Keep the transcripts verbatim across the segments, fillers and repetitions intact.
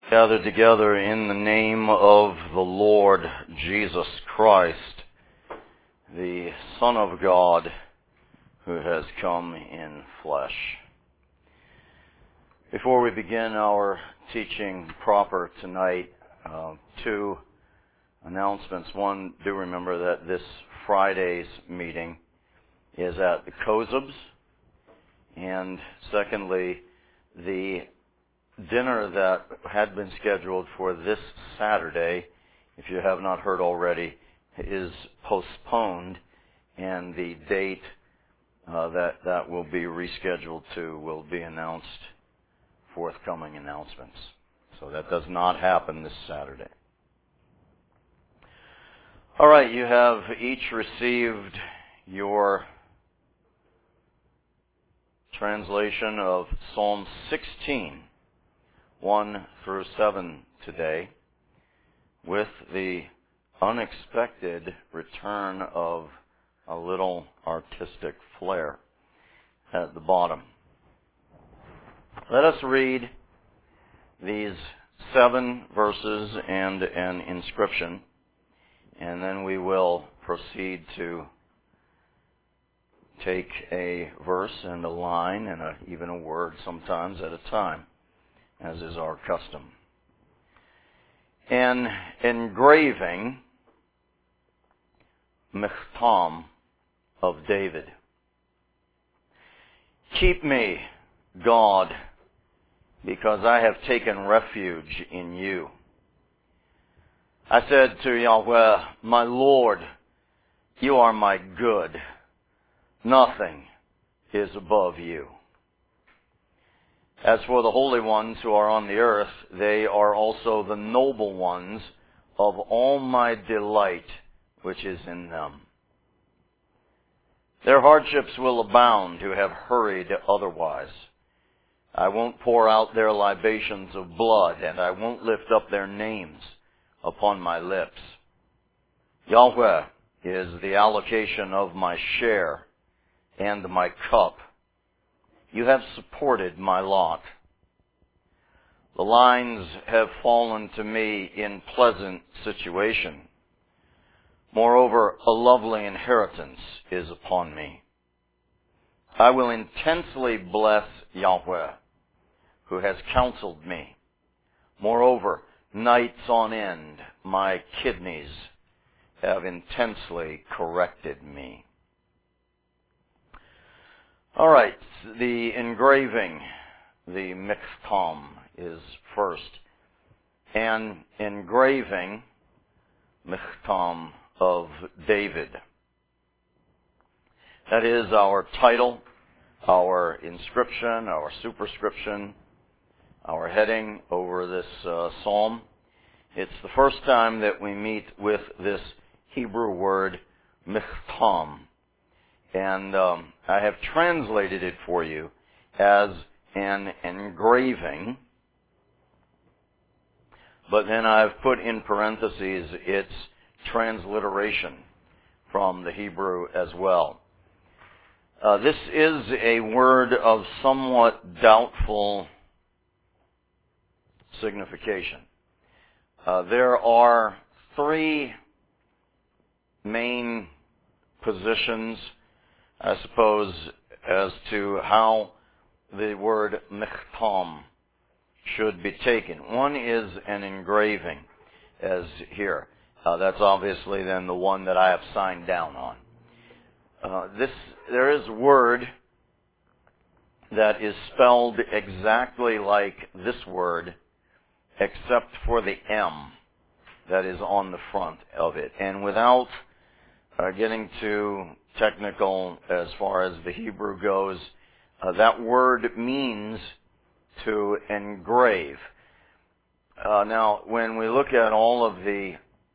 gathered together in the name of the Lord Jesus Christ, the Son of God, who has come in flesh. Before we begin our teaching proper tonight, uh, two announcements. One, do remember that this Friday's meeting is at the Kozubs. And secondly, the dinner that had been scheduled for this Saturday, if you have not heard already, is postponed, and the date uh, that that will be rescheduled to will be announced, forthcoming announcements. So that does not happen this Saturday. All right, you have each received your translation of Psalm sixteen, one through seven today, with the unexpected return of a little artistic flair at the bottom. Let us read these seven verses and an inscription, and then we will proceed to take a verse and a line and a, even a word sometimes at a time, as is our custom. An engraving, Michtam, of David. Keep me, God, because I have taken refuge in you. I said to Yahweh, my Lord, you are my good. Nothing is above you. As for the holy ones who are on the earth, they are also the noble ones of all my delight which is in them. Their hardships will abound who have hurried otherwise. I won't pour out their libations of blood, and I won't lift up their names upon my lips. Yahweh is the allocation of my share and my cup. You have supported my lot. The lines have fallen to me in pleasant situation. Moreover, a lovely inheritance is upon me. I will intensely bless Yahweh, who has counseled me. Moreover, nights on end, my kidneys have intensely corrected me. All right, the engraving, the Michtam, is first. An engraving, Michtam, of David. That is our title, our inscription, our superscription, our heading over this uh, psalm. It's the first time that we meet with this Hebrew word, Michtam. And um, I have translated it for you as an engraving, but then I've put in parentheses its transliteration from the Hebrew as well. Uh, this is a word of somewhat doubtful signification. Uh, there are three main positions, I suppose, as to how the word Michtam should be taken. One is an engraving, as here. Uh, that's obviously then the one that I have signed down on. Uh, this there is a word that is spelled exactly like this word, except for the M that is on the front of it. And without uh, getting too technical as far as the Hebrew goes, uh, that word means to engrave. Uh, now, when we look at all of the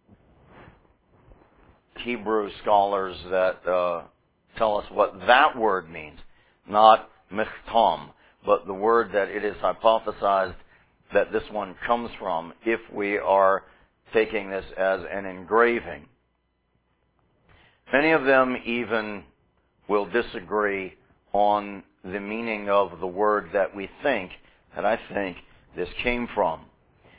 Hebrew scholars that uh, tell us what that word means, not Michtam, but the word that it is hypothesized that this one comes from, if we are taking this as an engraving. Many of them even will disagree on the meaning of the word that we think, that I think this came from.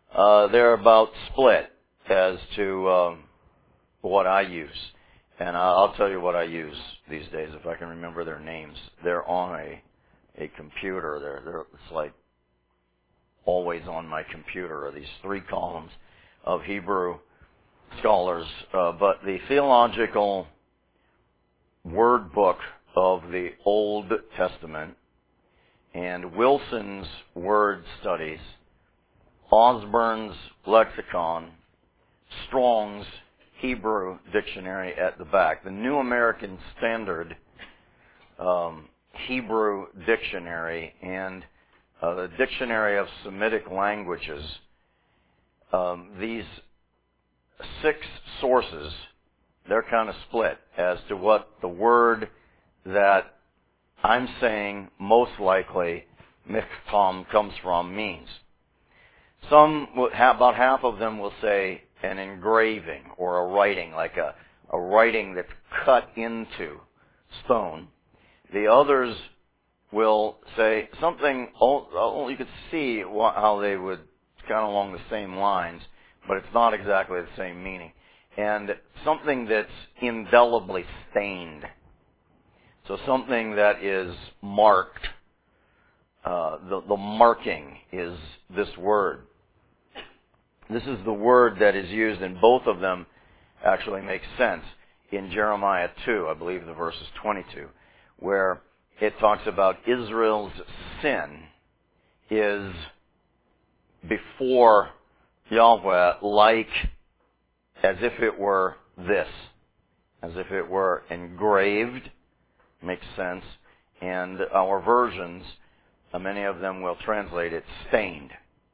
uh, they're about split as to um, what I use. And I'll tell you what I use these days, if I can remember their names. They're on a a computer. They're, they're it's like always on my computer are these three columns of Hebrew scholars. Uh, but the Theological Word Book of the Old Testament and Wilson's Word Studies, Osborne's Lexicon, Strong's Hebrew Dictionary at the back, the New American Standard um, Hebrew Dictionary, and uh, the Dictionary of Semitic Languages. Um, these six sources, they're kind of split as to what the word that I'm saying most likely michtam comes from means. Some, about half of them will say an engraving or a writing, like a, a writing that's cut into stone. The others will say something, oh, you could see how they would, kind of along the same lines, but it's not exactly the same meaning. And something that's indelibly stained. So something that is marked, uh, the, the marking is this word. This is the word that is used, and both of them actually make sense in Jeremiah two, I believe the verse is twenty-two, where it talks about Israel's sin is before Yahweh like as if it were this, as if it were engraved, makes sense, and our versions, uh, many of them will translate it stained.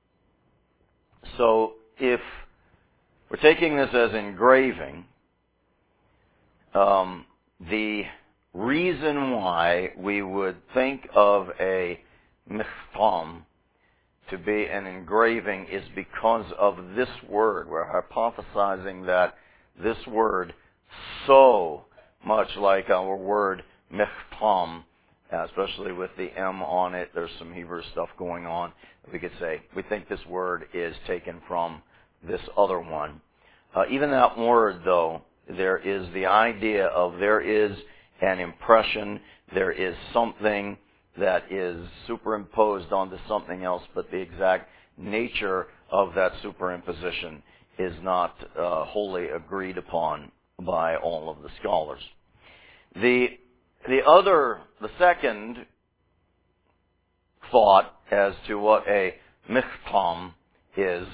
So if we're taking this as engraving, um, the reason why we would think of a michtam to be an engraving is because of this word. We're hypothesizing that this word, so much like our word michtam, especially with the M on it, there's some Hebrew stuff going on. We could say, we think this word is taken from this other one. Uh, even that word, though, there is the idea of there is an impression, there is something that is superimposed onto something else, but the exact nature of that superimposition is not uh, wholly agreed upon by all of the scholars. The the other, the second thought as to what a michtam is,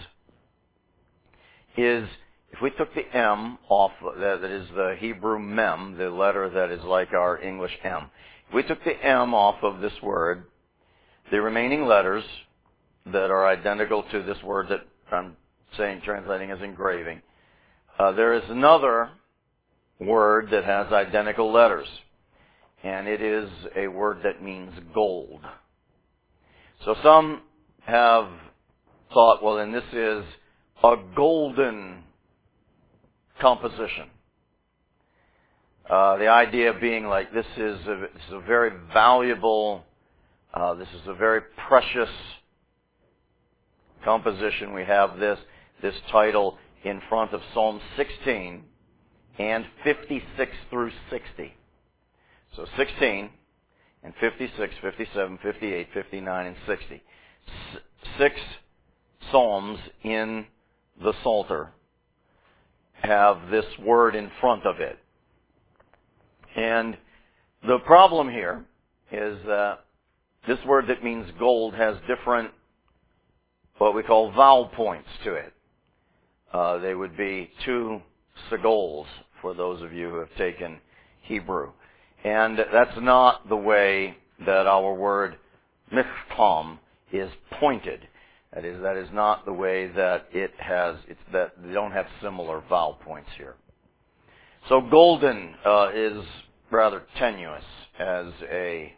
is if we took the M off, that is the Hebrew mem, the letter that is like our English M. If we took the M off of this word, the remaining letters that are identical to this word that I'm saying, translating as engraving, uh, there is another word that has identical letters, and it is a word that means gold. So some have thought, well, then this is a golden composition. Uh, the idea being like this is a, this is a very valuable, uh, this is a very precious composition. We have this this title in front of Psalm sixteen and fifty-six through sixty. So sixteen and fifty-six, fifty-seven, fifty-eight, fifty-nine, and sixty. S- six psalms in the Psalter have this word in front of it. And the problem here is that this word that means gold has different, what we call vowel points to it. Uh, they would be two segols for those of you who have taken Hebrew. And that's not the way that our word michtam is pointed. That is, that is not the way that it has, it's that they don't have similar vowel points here. So golden uh, is rather tenuous as a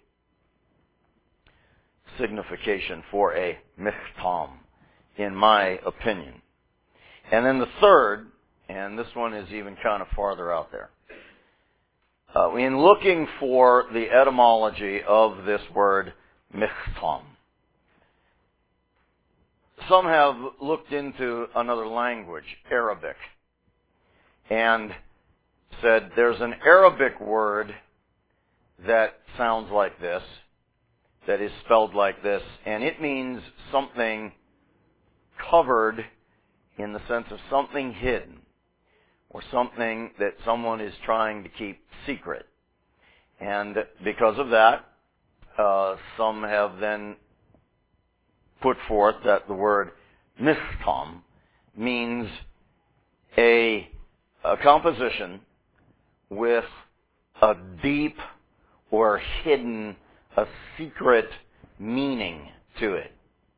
signification for a michtam, in my opinion. And then the third, and this one is even kind of farther out there. Uh, in looking for the etymology of this word michtam, some have looked into another language, Arabic, and said there's an Arabic word that sounds like this, that is spelled like this, and it means something covered in the sense of something hidden, or something that someone is trying to keep secret. And because of that, uh, some have then put forth that the word mishtam means a, a composition with a deep or hidden, a secret meaning to it.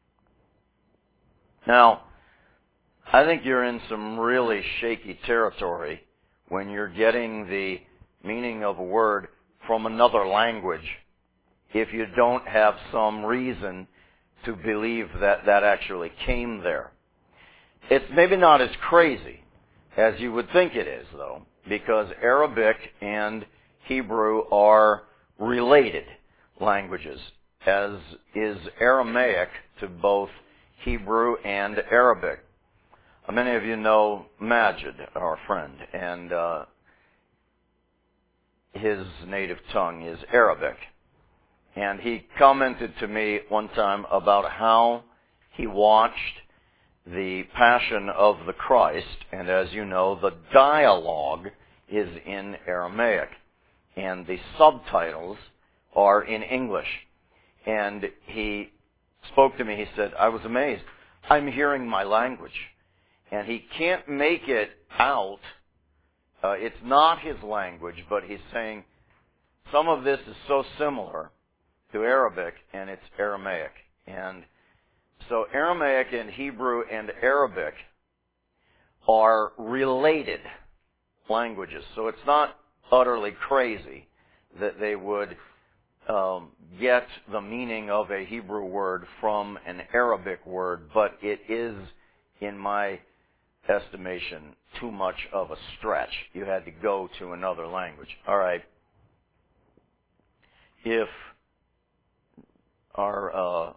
Now, I think you're in some really shaky territory when you're getting the meaning of a word from another language if you don't have some reason to believe that that actually came there. It's maybe not as crazy as you would think it is, though, because Arabic and Hebrew are related languages, as is Aramaic to both Hebrew and Arabic. Many of you know Majid, our friend, and uh, his native tongue is Arabic. And he commented to me one time about how he watched the Passion of the Christ, and as you know, the dialogue is in Aramaic, and the subtitles are in English. And he spoke to me, he said, I was amazed. I'm hearing my language. And he can't make it out. Uh, it's not his language, but he's saying some of this is so similar to Arabic, and it's Aramaic. And so Aramaic and Hebrew and Arabic are related languages. So it's not utterly crazy that they would um, get the meaning of a Hebrew word from an Arabic word, but it is, in my estimation, too much of a stretch. You had to go to another language. All right. If our uh,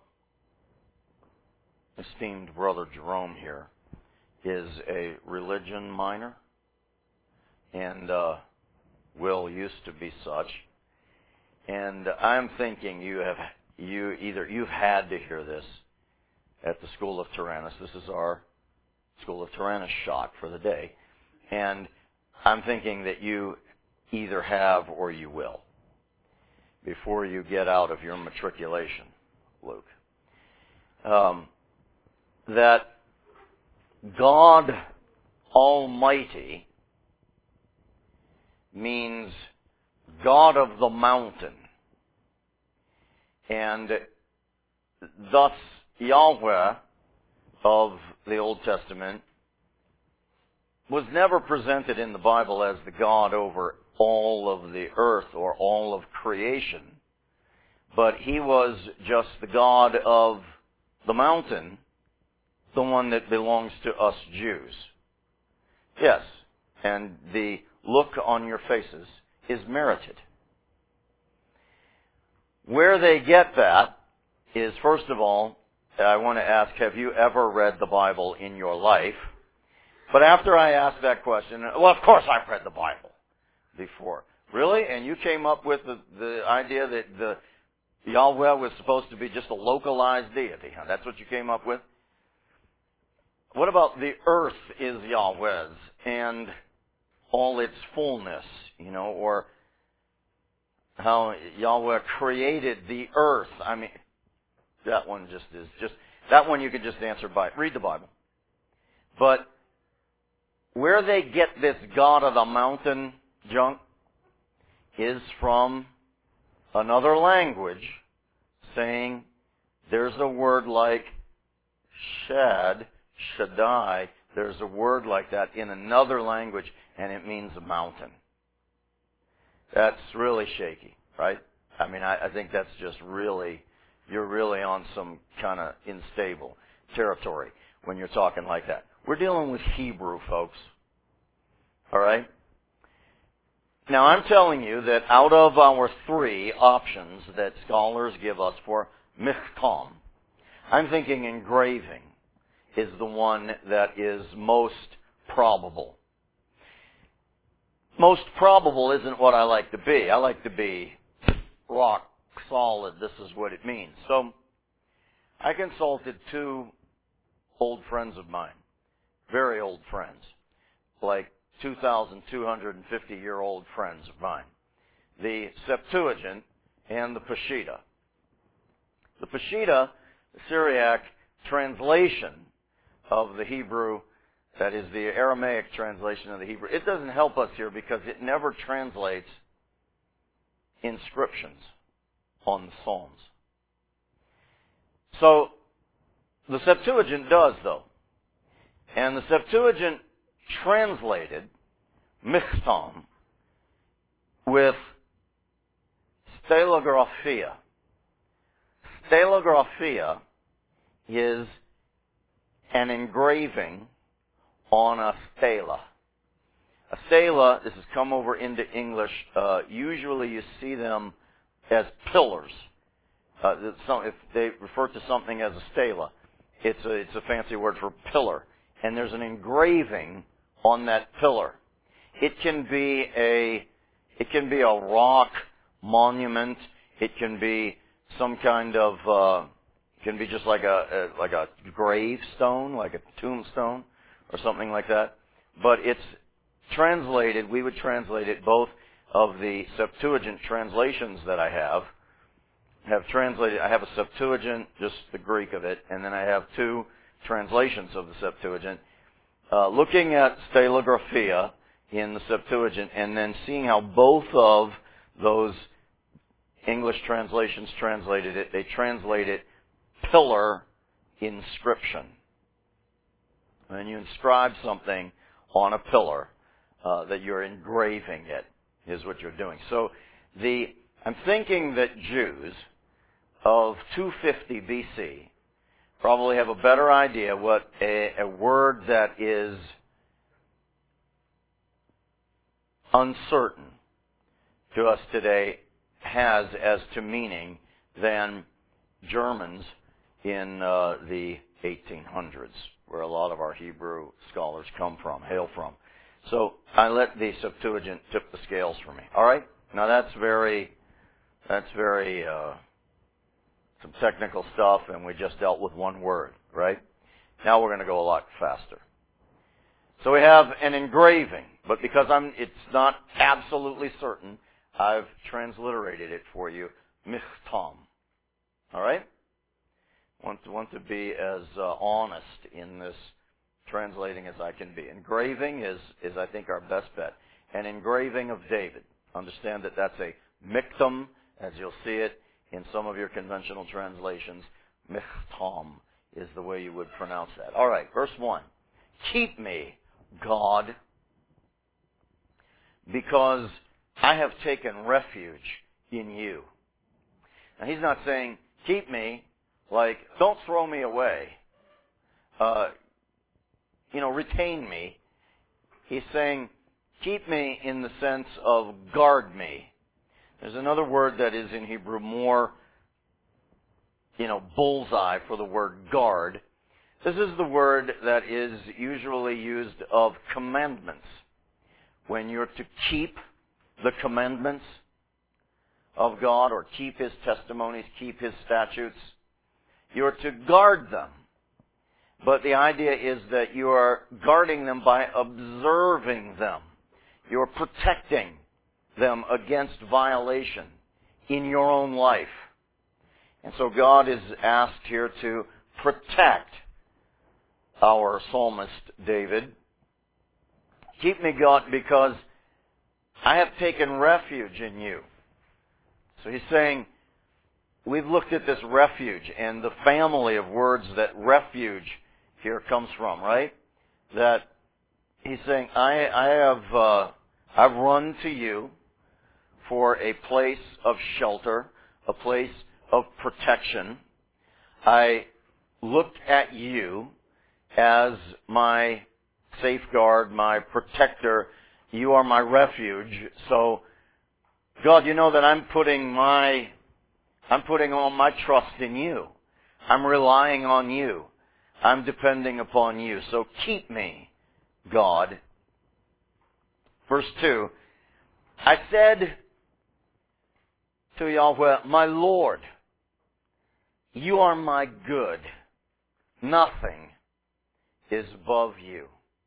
esteemed brother Jerome here is a religion minor, and uh, Will used to be such, and I'm thinking you have you either you've had to hear this at the School of Tyrannus. This is our School of Tyrannus shot for the day, and I'm thinking that you either have or you will before you get out of your matriculation, Luke. Um, that God Almighty means God of the mountain, and thus Yahweh of the Old Testament was never presented in the Bible as the God over all of the earth or all of creation, but he was just the God of the mountain, the one that belongs to us Jews. Yes, and the look on your faces is merited. Where they get that is, first of all, I want to ask, have you ever read the Bible in your life? But after I ask that question, well, of course I've read the Bible before. Really? And you came up with the, the idea that the Yahweh was supposed to be just a localized deity. Huh? That's what you came up with? What about the earth is Yahweh's and all its fullness, you know, or how Yahweh created the earth? I mean, that one just is just, that one you could just answer by, read the Bible. But where they get this God of the mountain junk is from another language saying there's a word like Shad, Shaddai, there's a word like that in another language, and it means a mountain. That's really shaky, right? I mean, I, I think that's just really, you're really on some kind of unstable territory when you're talking like that. We're dealing with Hebrew, folks. All right? Now, I'm telling you that out of our three options that scholars give us for mihtam, I'm thinking engraving is the one that is most probable. Most probable isn't what I like to be. I like to be rock solid. This is what it means. So I consulted two old friends of mine, very old friends, like two thousand two hundred fifty year old friends of mine, the Septuagint and the Peshitta. The Peshitta, the Syriac translation of the Hebrew, that is the Aramaic translation of the Hebrew, it doesn't help us here because it never translates inscriptions on the Psalms. So, the Septuagint does, though. And the Septuagint translated Michtam with stelagraphia. Stelagraphia is an engraving on a stela. A stela, this has come over into English, uh, usually you see them as pillars. Uh, some, if they refer to something as a stela, it's a, it's a fancy word for pillar. And there's an engraving on that pillar. It can be a, it can be a rock monument. It can be some kind of, uh, it can be just like a, a like a gravestone, like a tombstone, or something like that. But it's translated. We would translate it. Both of the Septuagint translations that I have have translated. I have a Septuagint, just the Greek of it, and then I have two translations of the Septuagint. Uh, looking at stelagraphia in the Septuagint, and then seeing how both of those English translations translated it, they translate it pillar inscription. When you inscribe something on a pillar, uh, that you're engraving it, is what you're doing. So the I'm thinking that Jews of two fifty B C probably have a better idea what a, a word that is uncertain to us today has as to meaning than Germans in uh, the eighteen hundreds, where a lot of our Hebrew scholars come from, hail from. So I let the Septuagint tip the scales for me. All right? Now that's very, that's very, uh, some technical stuff, and we just dealt with one word, right? Now we're going to go a lot faster. So we have an engraving, but because I'm, it's not absolutely certain, I've transliterated it for you, Michtam. All right? Want to want to be as uh, honest in this translating as I can be. Engraving is, is I think, our best bet. An engraving of David. Understand that that's a miktam, as you'll see it in some of your conventional translations. Michtam is the way you would pronounce that. All right, verse one. Keep me, God, because I have taken refuge in you. Now, he's not saying, keep me, like, don't throw me away. Uh, you know, retain me. He's saying, keep me in the sense of guard me. There's another word that is in Hebrew more, you know, bullseye for the word guard. This is the word that is usually used of commandments. When you're to keep the commandments of God, or keep His testimonies, keep His statutes, you're to guard them. But the idea is that you are guarding them by observing them. You're protecting them against violation in your own life. And so God is asked here to protect our psalmist David. Keep me, God, because I have taken refuge in you. So he's saying, we've looked at this refuge and the family of words that refuge here comes from, right? That he's saying, I, I have, uh, I've run to you for a place of shelter, a place of protection. I looked at you as my safeguard, my protector. You are my refuge. So, God, you know that I'm putting my, I'm putting all my trust in you. I'm relying on you. I'm depending upon you. So keep me, God. Verse two, I said to Yahweh, my Lord, you are my good. Nothing is above you.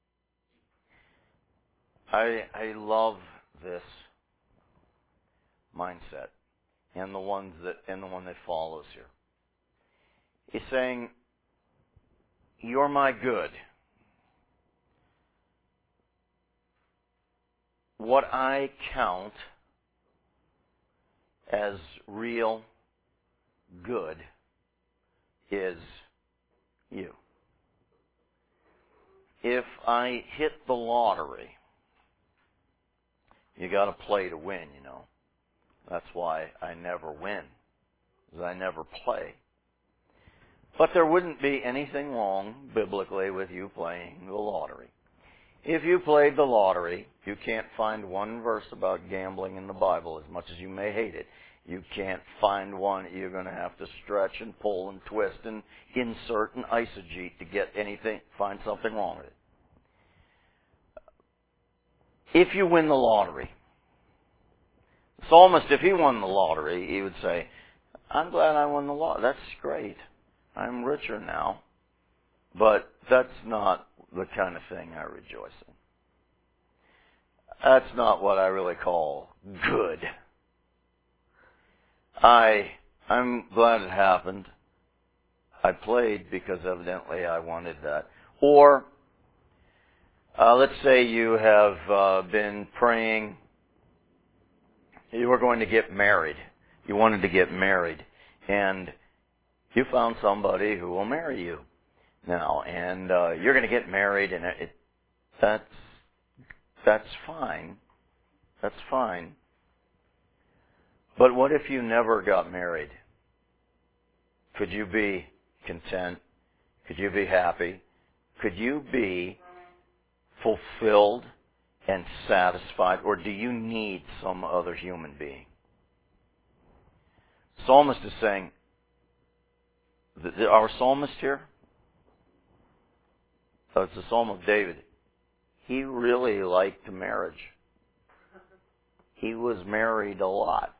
I, I love this mindset and the ones that and the one that follows here. He's saying, you're my good. What I count as real good is you. If I hit the lottery, you got to play to win, you know. That's why I never win, because I never play. But there wouldn't be anything wrong, biblically, with you playing the lottery. If you played the lottery, you can't find one verse about gambling in the Bible, as much as you may hate it. You can't find one. You're going to have to stretch and pull and twist and insert an eisegete to get anything, find something wrong with it. If you win the lottery, the psalmist, if he won the lottery, he would say, I'm glad I won the lottery. That's great. I'm richer now. But that's not the kind of thing I rejoice in. That's not what I really call good. I, I'm glad it happened. I played because evidently I wanted that. Or, uh, let's say you have uh, been praying, you were going to get married. You wanted to get married. And you found somebody who will marry you now. And uh, you're going to get married, and it, that's, that's fine. That's fine. But what if you never got married? Could you be content? Could you be happy? Could you be fulfilled and satisfied? Or do you need some other human being? Psalmist is saying, our psalmist here, so it's the Psalm of David, he really liked marriage. He was married a lot.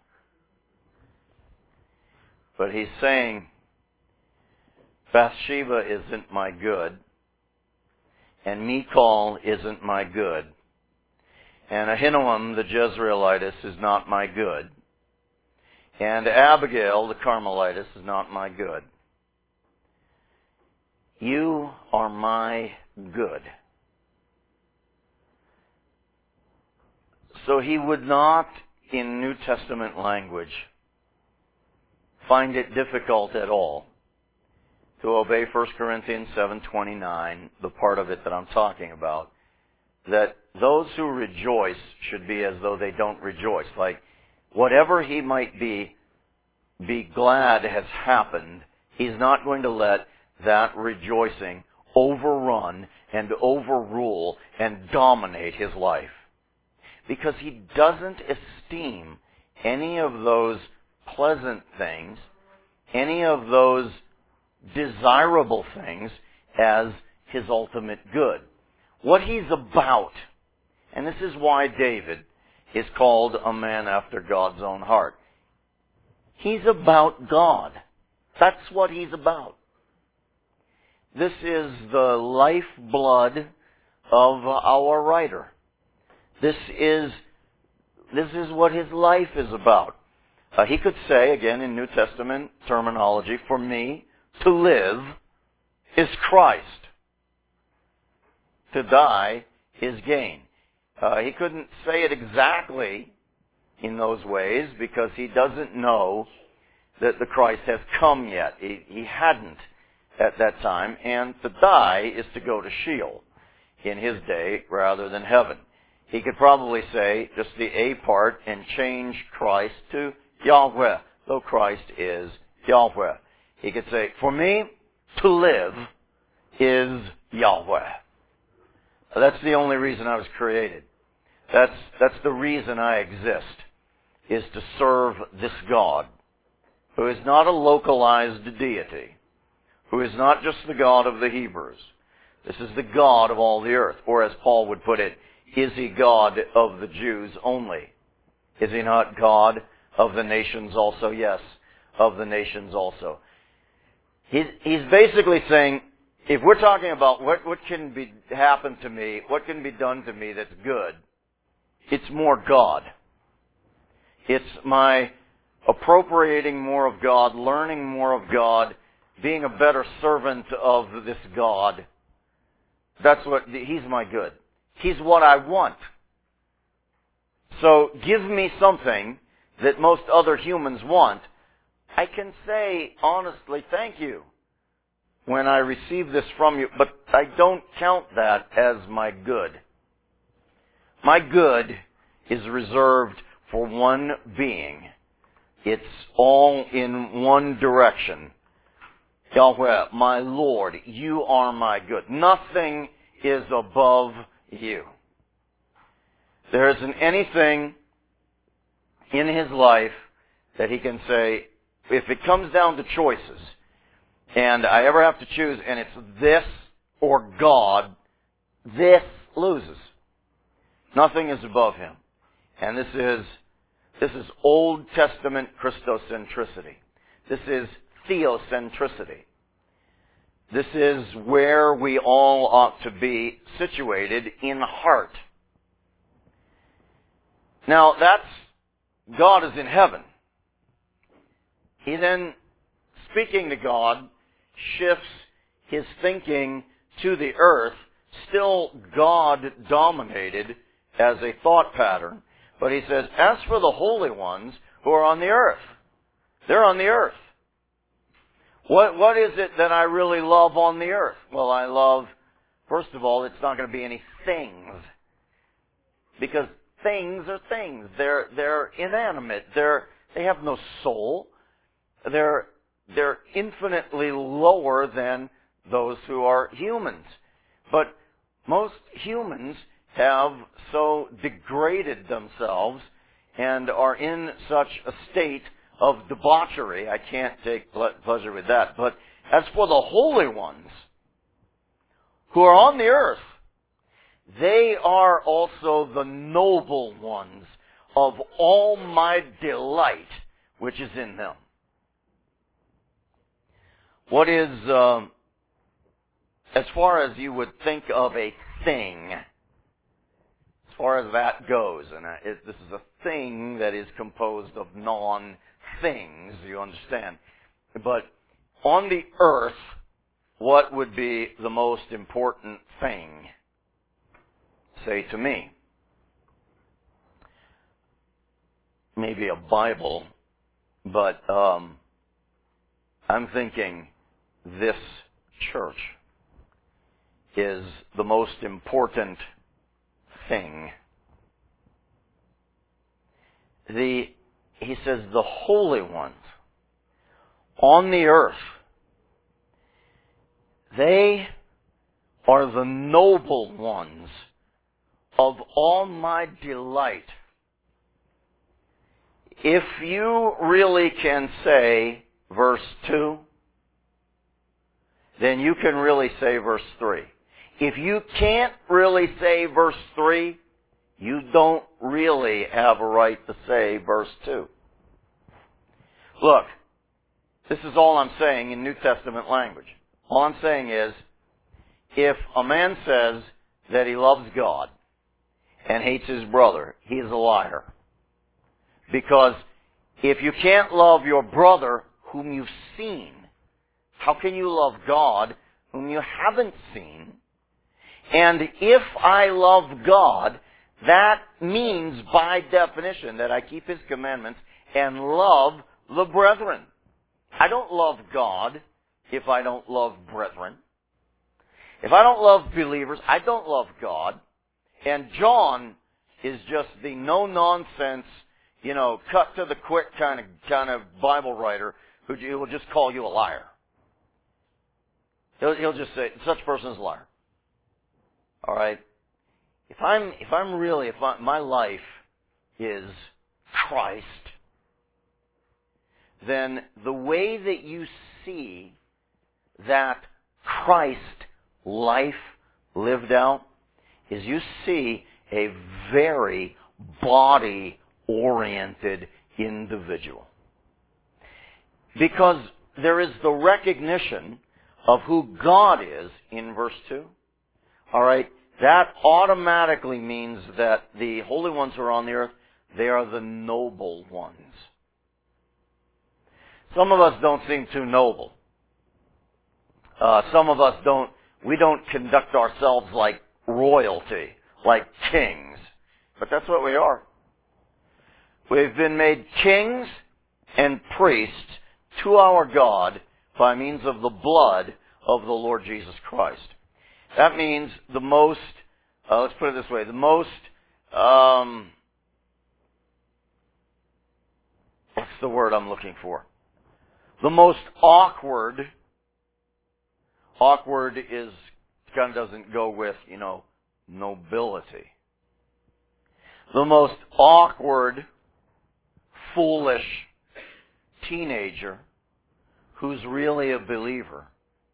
But he's saying, Bathsheba isn't my good, and Michal isn't my good, and Ahinoam the Jezreelitess is not my good, and Abigail the Carmelitess is not my good. You are my good. So he would not, in New Testament language, find it difficult at all to obey First Corinthians seven twenty-nine, the part of it that I'm talking about, that those who rejoice should be as though they don't rejoice. Like, whatever he might be, be glad has happened, he's not going to let that rejoicing overrun and overrule and dominate his life. Because he doesn't esteem any of those pleasant things, any of those desirable things as his ultimate good. What he's about, and this is why David is called a man after God's own heart. He's about God. That's what he's about. This is the lifeblood of our writer. This is, this is what his life is about. Uh, he could say, again in New Testament terminology, for me, to live is Christ. To die is gain. Uh, he couldn't say it exactly in those ways because he doesn't know that the Christ has come yet. He, he hadn't at that time. And to die is to go to Sheol in his day rather than heaven. He could probably say just the A part and change Christ to Yahweh, though Christ is Yahweh. He could say, for me, to live is Yahweh. That's the only reason I was created. That's, that's the reason I exist, is to serve this God, who is not a localized deity, who is not just the God of the Hebrews. This is the God of all the earth. Or as Paul would put it, is he God of the Jews only? Is he not God of the nations also? Yes, of the nations also. He's, he's basically saying, if we're talking about what, what can be happen to me, what can be done to me that's good, it's more God. It's my appropriating more of God, learning more of God, being a better servant of this God. That's what, he's my good. He's what I want. So give me something that most other humans want. I can say honestly, thank you when I receive this from you, but I don't count that as my good. My good is reserved for one being. It's all in one direction. Yahweh, my Lord, you are my good. Nothing is above you. There isn't anything in his life that he can say, if it comes down to choices, and I ever have to choose, and it's this or God, this loses. Nothing is above him. And this is, this is Old Testament Christocentricity. This is theocentricity. This is where we all ought to be situated in heart. Now, that's, God is in heaven. He then, speaking to God, shifts his thinking to the earth, still God-dominated as a thought pattern. But he says, as for the holy ones who are on the earth, they're on the earth. What, what is it that I really love on the earth? Well, I love, first of all, it's not going to be any things. Because things are things. They're, they're inanimate. They're, they have no soul. They're, they're infinitely lower than those who are humans. But most humans have so degraded themselves and are in such a state of debauchery. I can't take pleasure with that. But as for the holy ones who are on the earth, they are also the noble ones of all my delight which is in them. What is, um, as far as you would think of a thing, as far as that goes, and it, this is a thing that is composed of non-things, you understand. But on the earth, what would be the most important thing? Say to me. Maybe a Bible, but um, I'm thinking this church is the most important thing. The, he says, the holy ones on the earth, they are the noble ones of all my delight. If you really can say verse two, then you can really say verse three. If you can't really say verse three, you don't really have a right to say verse two. Look, this is all I'm saying in New Testament language. All I'm saying is, if a man says that he loves God and hates his brother, he is a liar. Because if you can't love your brother whom you've seen, how can you love God whom you haven't seen? And if I love God, that means by definition that I keep his commandments and love the brethren. I don't love God if I don't love brethren. If I don't love believers, I don't love God. And John is just the no-nonsense, you know, cut to the quick kind of kind of Bible writer who will just call you a liar. He'll, he'll just say, such a person is a liar. All right? If I'm, if I'm really, if I, my life is Christ, then the way that you see that Christ life lived out is you see a very body-oriented individual. Because there is the recognition of who God is in verse two. All right, that automatically means that the holy ones who are on the earth, they are the noble ones. Some of us don't seem too noble. Uh, some of us don't, we don't conduct ourselves like royalty, like kings. But that's what we are. We've been made kings and priests to our God by means of the blood of the Lord Jesus Christ. That means the most, uh, let's put it this way, the most, um, what's the word I'm looking for? The most awkward, awkward is, kind of doesn't go with, you know, nobility. The most awkward, foolish teenager who's really a believer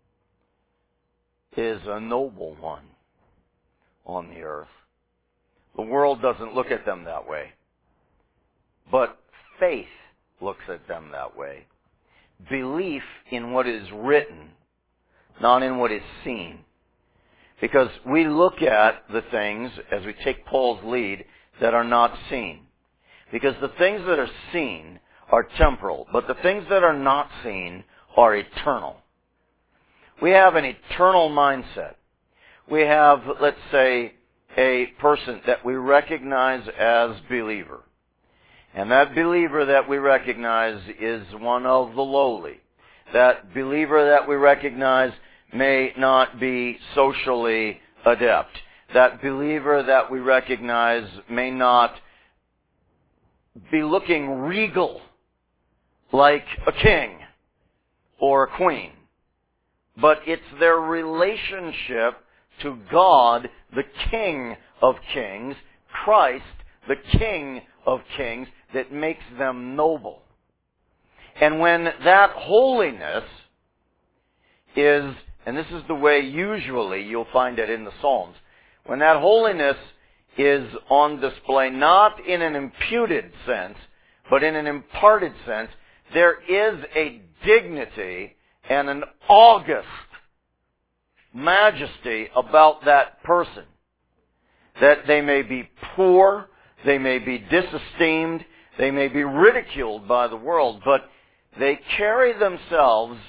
is a noble one on the earth. The world doesn't look at them that way. But faith looks at them that way. Belief in what is written, not in what is seen. Because we look at the things, as we take Paul's lead, that are not seen. Because the things that are seen are temporal, but the things that are not seen are eternal. We have an eternal mindset. We have, let's say, a person that we recognize as believer. And that believer that we recognize is one of the lowly. That believer that we recognize may not be socially adept. That believer that we recognize may not be looking regal like a king or a queen. But it's their relationship to God, the King of Kings, Christ, the King of Kings, that makes them noble. And when that holiness is, and this is the way usually you'll find it in the Psalms, when that holiness is on display, not in an imputed sense, but in an imparted sense, there is a dignity and an august majesty about that person. That they may be poor, they may be disesteemed, they may be ridiculed by the world, but they carry themselves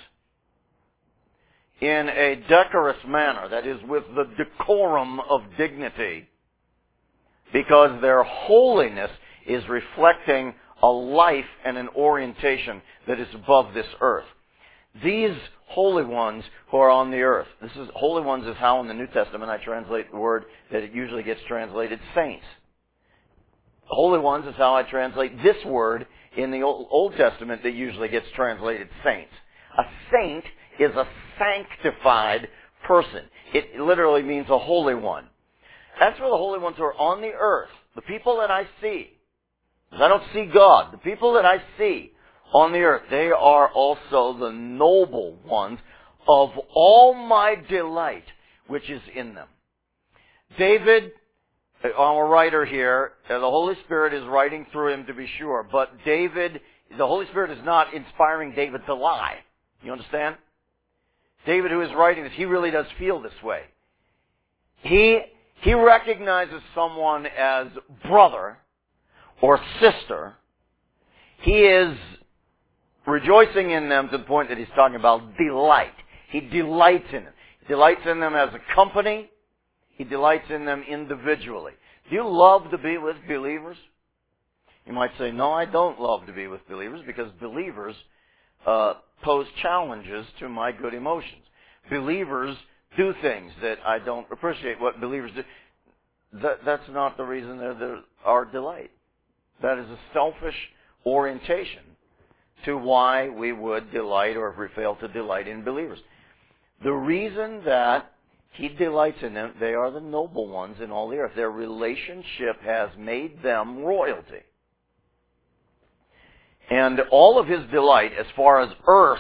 in a decorous manner, that is, with the decorum of dignity, because their holiness is reflecting a life and an orientation that is above this earth. These holy ones who are on the earth, this is holy ones is how in the New Testament I translate the word that it usually gets translated saints. Holy ones is how I translate this word in the Old Testament that usually gets translated saints. A saint is a sanctified person. It literally means a holy one. That's for the holy ones who are on the earth. The people that I see. I don't see God. The people that I see on the earth, they are also the noble ones of all my delight, which is in them. David, our writer here, the Holy Spirit is writing through him to be sure, but David, the Holy Spirit is not inspiring David to lie. You understand? David, who is writing this, he really does feel this way. He, he recognizes someone as brother or sister. He is rejoicing in them to the point that he's talking about delight. He delights in them. He delights in them as a company. He delights in them individually. Do you love to be with believers? You might say, no, I don't love to be with believers because believers uh, pose challenges to my good emotions. Believers do things that I don't appreciate what believers do. That, that's not the reason they're, they're our delight. That is a selfish orientation to why we would delight or if we fail to delight in believers. The reason that he delights in them, they are the noble ones in all the earth. Their relationship has made them royalty. And all of his delight, as far as earth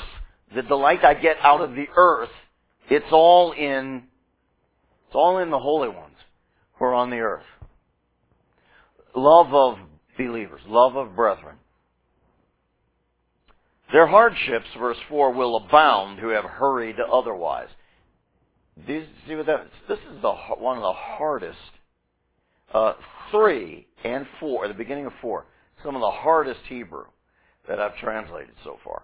the delight I get out of the earth, it's all in, it's all in the holy ones who are on the earth. Love of believers, love of brethren. Their hardships, verse four, will abound who have hurried otherwise. Do you see what that is? This is the, one of the hardest, uh, three and four, at the beginning of four, some of the hardest Hebrew that I've translated so far.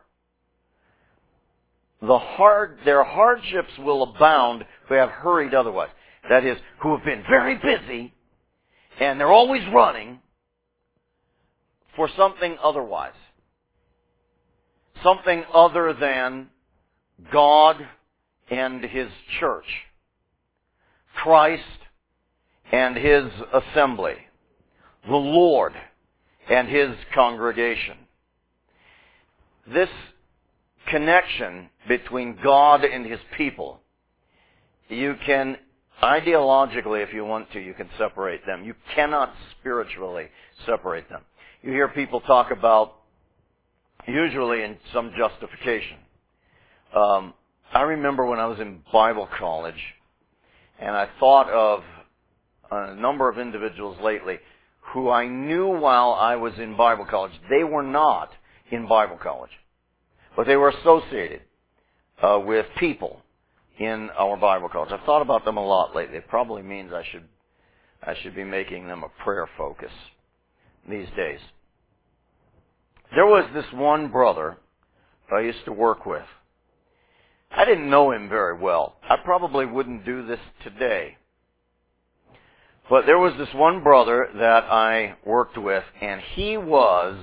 The hard, their hardships will abound who have hurried otherwise. That is, who have been very busy, and they're always running for something otherwise. Something other than God and His church. Christ and His assembly. The Lord and His congregation. This connection between God and His people, you can, ideologically if you want to, you can separate them. You cannot spiritually separate them. You hear people talk about, usually in some justification. Um, I remember when I was in Bible college, and I thought of a number of individuals lately who I knew while I was in Bible college. They were not in Bible college, but they were associated uh, with people in our Bible college. I've thought about them a lot lately. It probably means I should I should be making them a prayer focus these days. There was this one brother I used to work with. I didn't know him very well. I probably wouldn't do this today. But there was this one brother that I worked with, and he was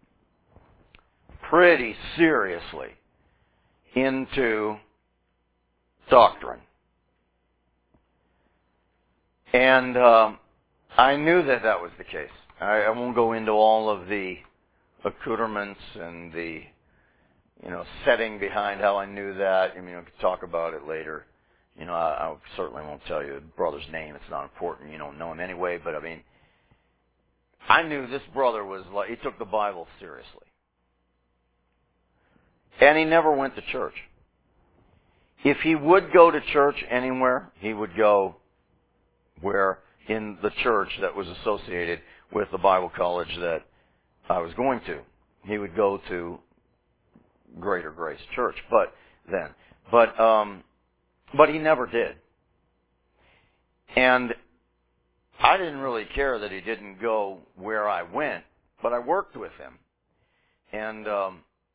pretty seriously into doctrine. And um, I knew that that was the case. I, I won't go into all of the accoutrements and the, you know, setting behind how I knew that. I mean, we could talk about it later. You know, I, I certainly won't tell you the brother's name. It's not important. You don't know him anyway. But, I mean, I knew this brother was like, he took the Bible seriously. And he never went to church. If he would go to church anywhere, he would go where in the church that was associated with the Bible college that I was going to. He would go to Greater Grace Church, but then, but um, but he never did. And I didn't really care that he didn't go where I went, but I worked with him. And um,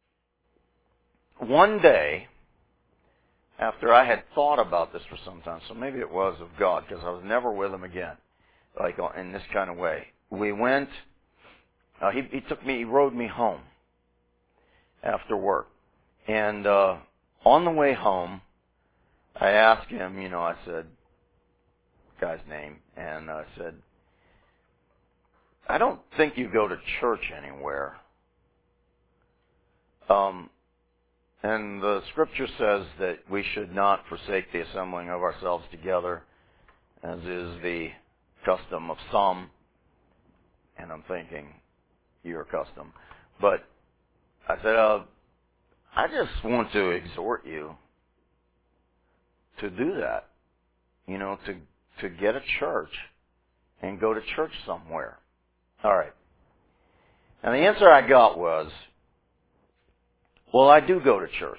one day, after I had thought about this for some time, so maybe it was of God, because I was never with him again, like in this kind of way. We went, uh, he, he took me, he rode me home after work. And uh, on the way home, I asked him, you know, I said, guy's name, and I said, I don't think you go to church anywhere. Um, and the scripture says that we should not forsake the assembling of ourselves together, as is the custom of some. And I'm thinking, your custom. But I said, uh, I just want to exhort you to do that. You know, to to get a church and go to church somewhere. All right. And the answer I got was, well, I do go to church.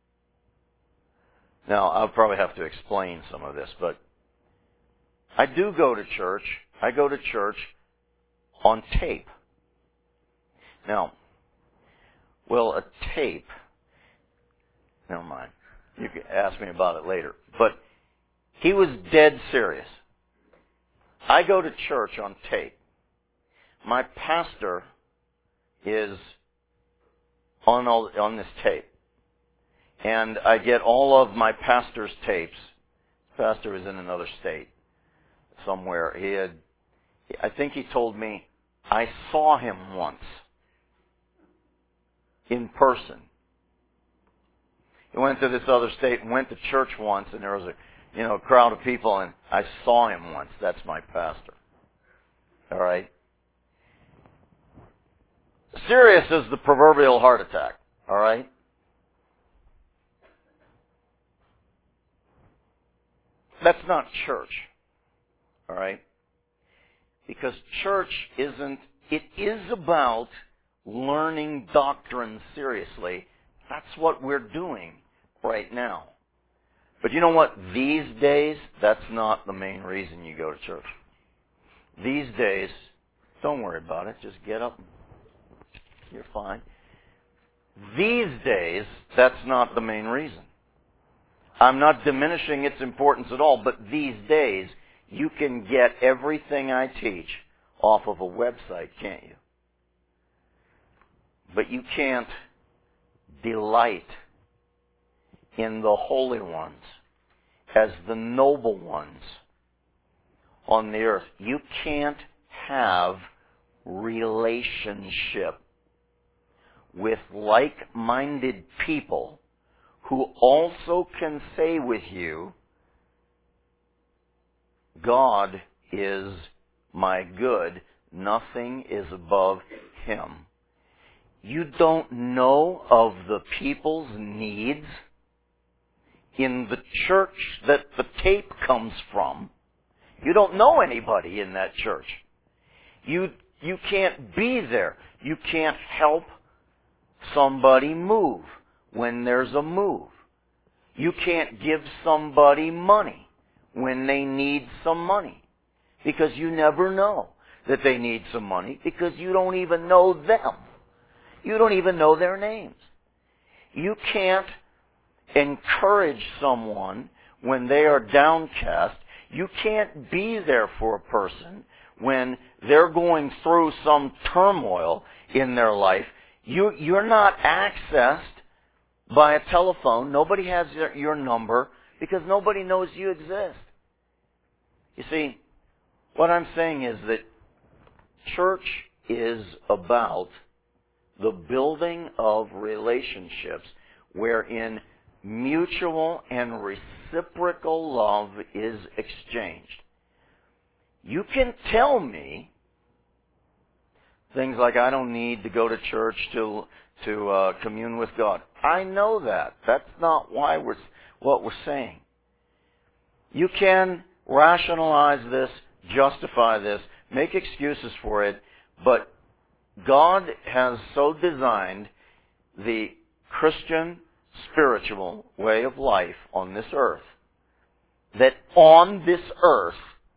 Now, I'll probably have to explain some of this, but I do go to church. I go to church on tape. Now, well, a tape, never mind. You can ask me about it later. But he was dead serious. I go to church on tape. My pastor is on all, on this tape. And I get all of my pastor's tapes. Pastor is in another state somewhere. He had, I think he told me, I saw him once in person. He went to this other state and went to church once, and there was a, you know, a crowd of people, and I saw him once. That's my pastor. All right? Serious as the proverbial heart attack. All right? That's not church. All right? Because church isn't, it is about learning doctrine seriously. That's what we're doing right now. But you know what? These days, that's not the main reason you go to church. These days, don't worry about it. Just get up. You're fine. These days, that's not the main reason. I'm not diminishing its importance at all, but these days, you can get everything I teach off of a website, can't you? But you can't delight in the holy ones as the noble ones on the earth. You can't have relationship with like-minded people who also can say with you, God is my good, nothing is above Him. You don't know of the people's needs in the church that the tape comes from. You don't know anybody in that church. You, you can't be there. You can't help somebody move when there's a move. You can't give somebody money when they need some money, because you never know that they need some money, because you don't even know them. You don't even know their names. You can't encourage someone when they are downcast. You can't be there for a person when they're going through some turmoil in their life. You, you're not accessed by a telephone. Nobody has your, your number because nobody knows you exist. You see, what I'm saying is that church is about the building of relationships wherein mutual and reciprocal love is exchanged. You can tell me things like, I don't need to go to church to to uh, commune with God. I know that. That's not why we're what we're saying. You can rationalize this, justify this, make excuses for it, but God has so designed the Christian spiritual way of life on this earth that on this earth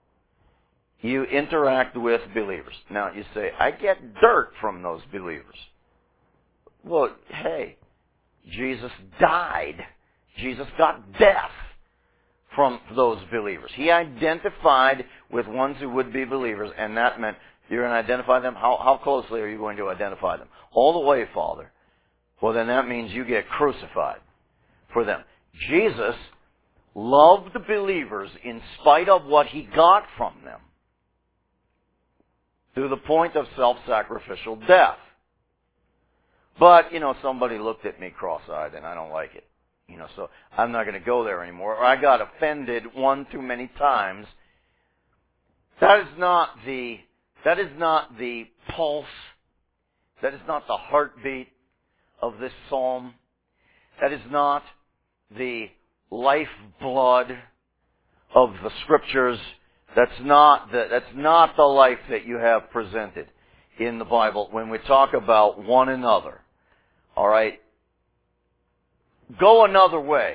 you interact with believers. Now you say, I get dirt from those believers. Well, hey, Jesus died. Jesus got death from those believers. He identified with ones who would be believers, and that meant you're going to identify them. How, how closely are you going to identify them? All the way, Father. Well, then that means you get crucified for them. Jesus loved the believers in spite of what He got from them, to the point of self-sacrificial death. But, you know, somebody looked at me cross-eyed and I don't like it. You know, so I'm not going to go there anymore. Or I got offended one too many times. That is not the, that is not the pulse. That is not the heartbeat of this psalm. That is not the lifeblood of the Scriptures. That's not the, that's not the life that you have presented in the Bible when we talk about one another. All right? Go another way.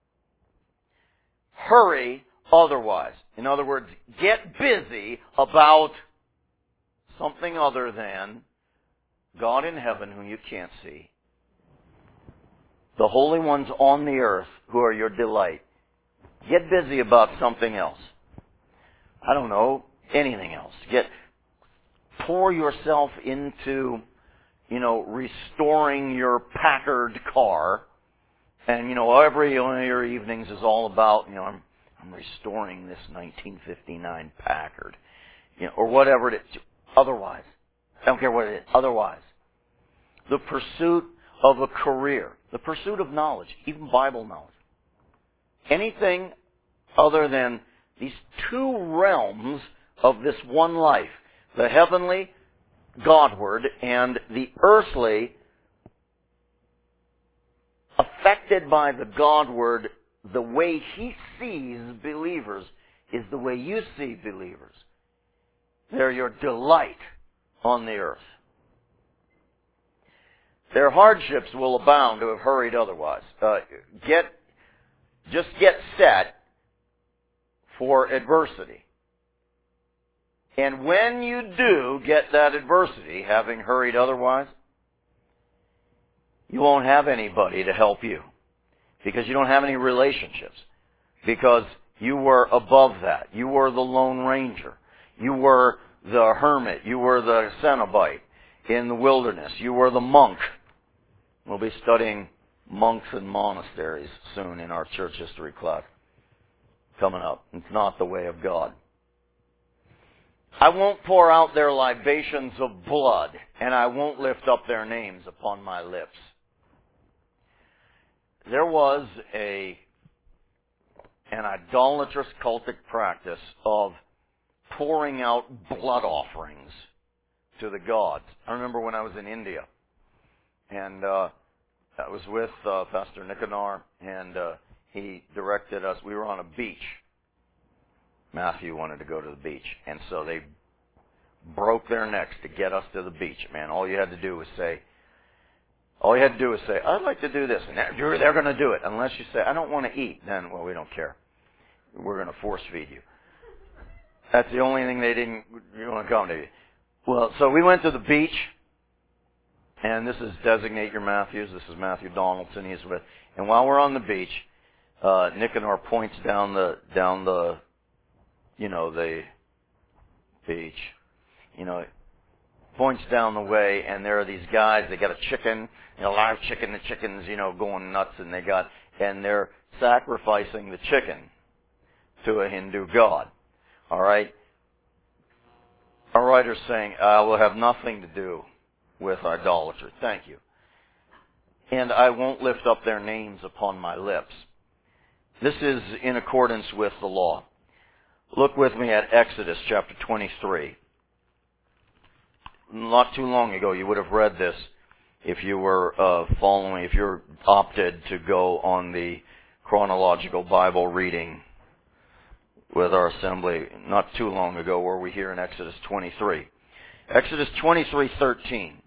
Hurry otherwise. In other words, get busy about something other than God in heaven whom you can't see. The holy ones on the earth who are your delight. Get busy about something else. I don't know, anything else. Get, pour yourself into, you know, restoring your Packard car. And, you know, every one of your evenings is all about, you know, I'm, I'm restoring this nineteen fifty-nine Packard. You know, or whatever it is. Otherwise. I don't care what it is. Otherwise. The pursuit of a career. The pursuit of knowledge. Even Bible knowledge. Anything other than these two realms of this one life. The heavenly, Godward, and the earthly, affected by the Godward, the way He sees believers is the way you see believers. They're your delight on the earth. Their hardships will abound who have hurried otherwise. Uh, get, just get set for adversity. And when you do get that adversity, having hurried otherwise, you won't have anybody to help you. Because you don't have any relationships. Because you were above that. You were the Lone Ranger. You were the hermit. You were the Cenobite in the wilderness. You were the monk. We'll be studying monks and monasteries soon in our church history class coming up. It's not the way of God. I won't pour out their libations of blood, and I won't lift up their names upon my lips. There was a an idolatrous cultic practice of pouring out blood offerings to the gods. I remember when I was in India, and uh, I was with uh, Pastor Nicanor, and uh, he directed us. We were on a beach. Matthew wanted to go to the beach, and so they broke their necks to get us to the beach. Man, all you had to do was say, all you had to do was say, I'd like to do this, and they're, they're going to do it. Unless you say, I don't want to eat, then, well, we don't care. We're going to force feed you. That's the only thing they didn't want to come to you. Well, so we went to the beach, and this is Designate Your Matthews. This is Matthew Donaldson. He's with, and while we're on the beach, uh, Nicanor points down the down the, you know, the beach, you know, points down the way, and there are these guys. They got a chicken, you know, live chicken. The chicken's, you know, going nuts, and they got, and they're sacrificing the chicken to a Hindu god. All right. Our writer's saying, I will have nothing to do with idolatry. Thank you. And I won't lift up their names upon my lips. This is in accordance with the law. Look with me at Exodus chapter twenty-three. Not too long ago, you would have read this if you were uh, following, if you're opted to go on the chronological Bible reading with our assembly. Not too long ago, were we here in Exodus twenty-three. Exodus twenty-three thirteen.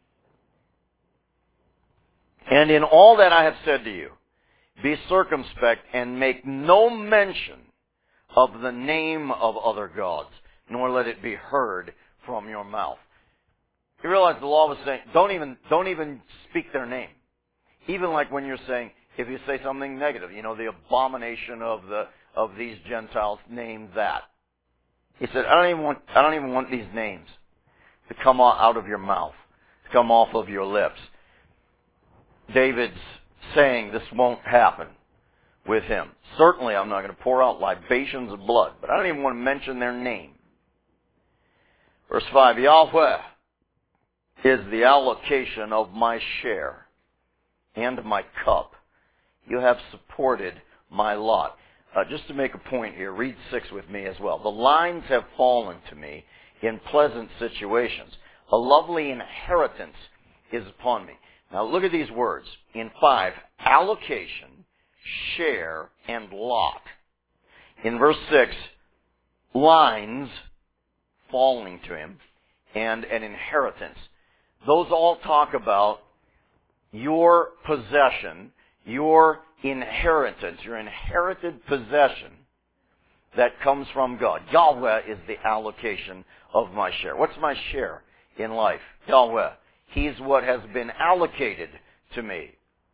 And in all that I have said to you, be circumspect and make no mention of the name of other gods, nor let it be heard from your mouth. You realize the law was saying, don't even, don't even speak their name. Even like when you're saying, if you say something negative, you know, the abomination of the, of these Gentiles, name that. He said, I don't even want, I don't even want these names to come out of your mouth, to come off of your lips. David's saying this won't happen with him. Certainly I'm not going to pour out libations of blood, but I don't even want to mention their name. Verse five, Yahweh is the allocation of my share and my cup. You have supported my lot. Uh, just to make a point here, read six with me as well. The lines have fallen to me in pleasant situations. A lovely inheritance is upon me. Now look at these words. In five, allocation, share, and lot. In verse six, lines falling to him and an inheritance. Those all talk about your possession, your inheritance, your inherited possession that comes from God. Yahweh is the allocation of my share. What's my share in life? Yahweh. He's what has been allocated to me.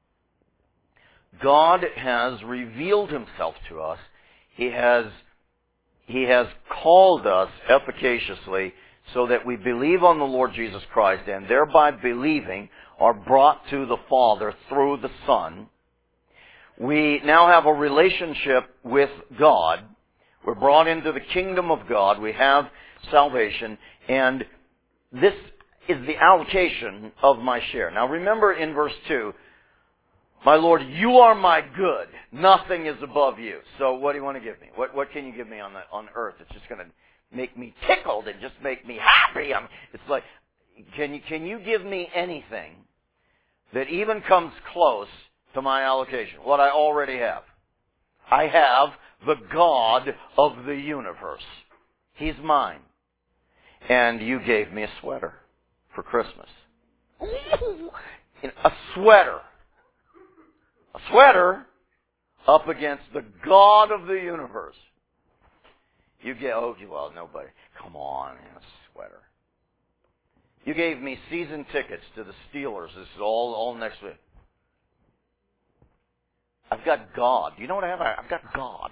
God has revealed himself to us. He has, he has called us efficaciously so that we believe on the Lord Jesus Christ, and thereby believing are brought to the Father through the Son. We now have a relationship with God. We're brought into the kingdom of God. We have salvation, and this is the allocation of my share. Now remember in verse two, my Lord, you are my good. Nothing is above you. So what do you want to give me? What, what can you give me on the, on earth? It's just going to make me tickled and just make me happy. I'm, it's like, can you, can you give me anything that even comes close to my allocation? What I already have. I have the God of the universe. He's mine. And you gave me a sweater for Christmas. Ooh, a sweater. A sweater up against the God of the universe. You get, oh, well, nobody. Come on, a sweater. You gave me season tickets to the Steelers. This is all, all next week. I've got God. You know what I have? I've got God.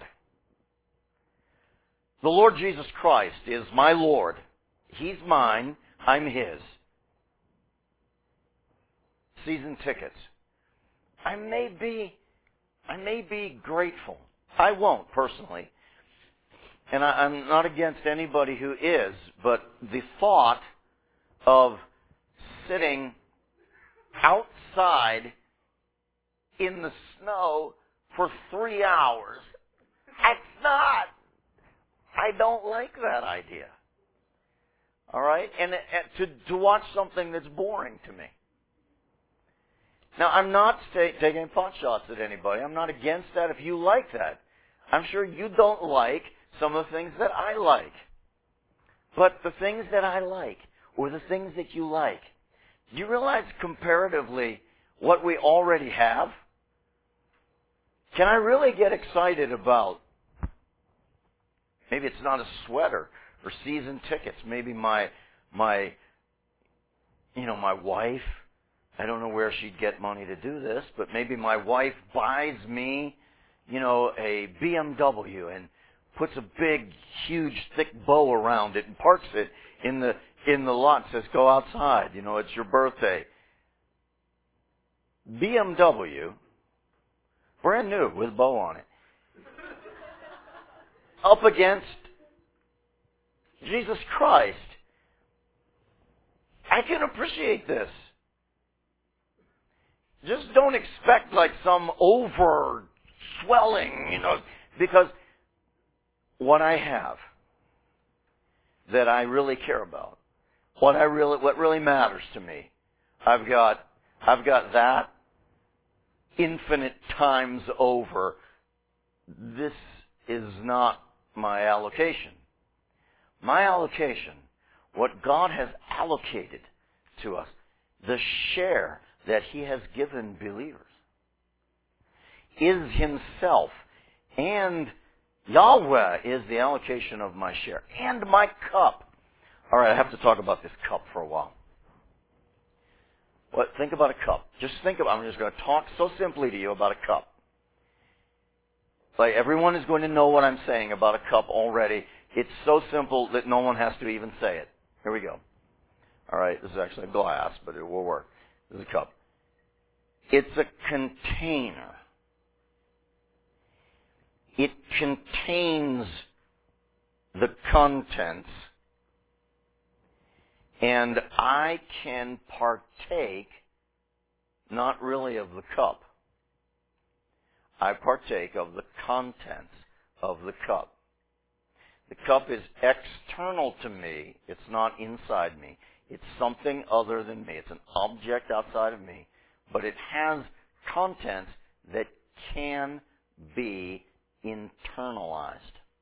The Lord Jesus Christ is my Lord. He's mine. I'm His. Season tickets. I may be, I may be grateful. I won't, personally. And I, I'm not against anybody who is, but the thought of sitting outside in the snow for three hours, that's not, I don't like that idea. All right? And, and to, to watch something that's boring to me. Now, I'm not stay, taking pot shots at anybody. I'm not against that if you like that. I'm sure you don't like some of the things that I like. But the things that I like, or the things that you like, do you realize comparatively what we already have? Can I really get excited about, maybe it's not a sweater or season tickets, maybe my, my, you know, my wife, I don't know where she'd get money to do this, but maybe my wife buys me, you know, a B M W and puts a big, huge, thick bow around it and parks it in the in the lot. Says, go outside. You know, it's your birthday. B M W, brand new with a bow on it, up against Jesus Christ. I can appreciate this. Just don't expect like some over swelling, you know, because what I have that I really care about, what I really, what really matters to me, I've got, I've got that infinite times over. This is not my allocation. My allocation, what God has allocated to us, the share that He has given believers, is Himself. And Yahweh is the allocation of my share. And my cup. All right, I have to talk about this cup for a while. What? Think about a cup. Just think about, I'm just going to talk so simply to you about a cup. Like, everyone is going to know what I'm saying about a cup already. It's so simple that no one has to even say it. Here we go. All right, this is actually a glass, but it will work. This is a cup. It's a container. It contains the contents, and I can partake not really of the cup. I partake of the contents of the cup. The cup is external to me. It's not inside me. It's something other than me. It's an object outside of me. But it has contents that can be internalized.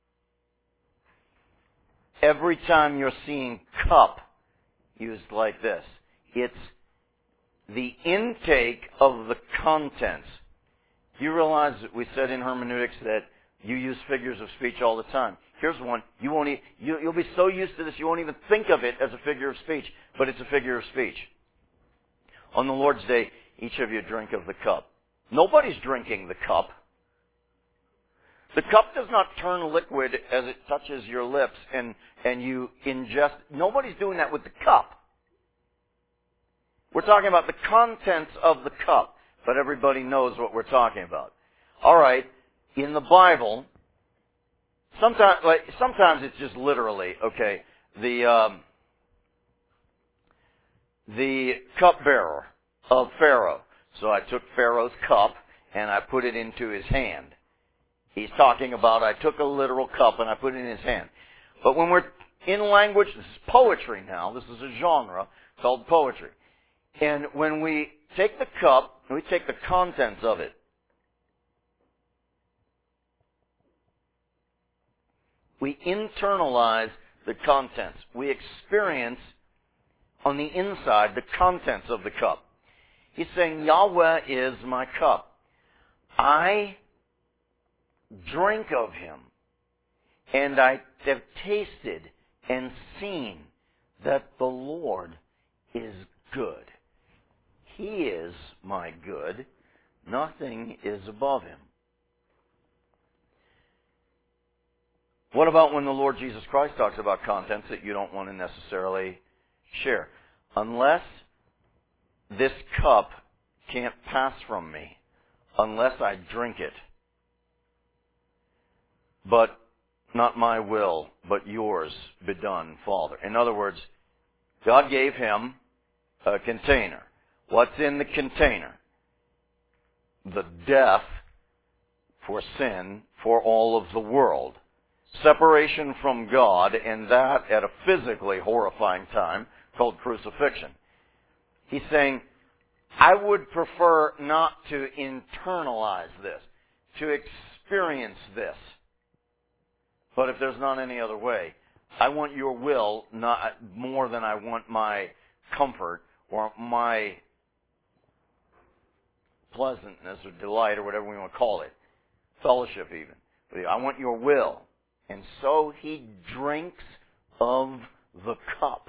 Every time you're seeing cup used like this, it's the intake of the contents. Do you realize that we said in hermeneutics that you use figures of speech all the time? Here's one. You won't e- you, you'll be so used to this you won't even think of it as a figure of speech, but it's a figure of speech. On the Lord's Day, each of you drink of the cup. Nobody's drinking the cup. The cup does not turn liquid as it touches your lips and, and you ingest. Nobody's doing that with the cup. We're talking about the contents of the cup, but everybody knows what we're talking about. All right, in the Bible, sometimes, like, sometimes it's just literally, okay, the, um, the cupbearer of Pharaoh. So I took Pharaoh's cup and I put it into his hand. He's talking about I took a literal cup and I put it in his hand. But when we're in language, this is poetry now. This is a genre called poetry. And when we take the cup, we take the contents of it. We internalize the contents. We experience on the inside the contents of the cup. He's saying, Yahweh is my cup. I drink of Him, and I have tasted and seen that the Lord is good. He is my good. Nothing is above Him. What about when the Lord Jesus Christ talks about contents that you don't want to necessarily share? Unless this cup can't pass from me, unless I drink it, but not my will, but yours be done, Father. In other words, God gave him a container. What's in the container? The death for sin for all of the world. Separation from God, and that at a physically horrifying time called crucifixion. He's saying, I would prefer not to internalize this, to experience this. But if there's not any other way, I want your will not more than I want my comfort or my pleasantness or delight or whatever we want to call it. Fellowship even. I want your will. And so he drinks of the cup.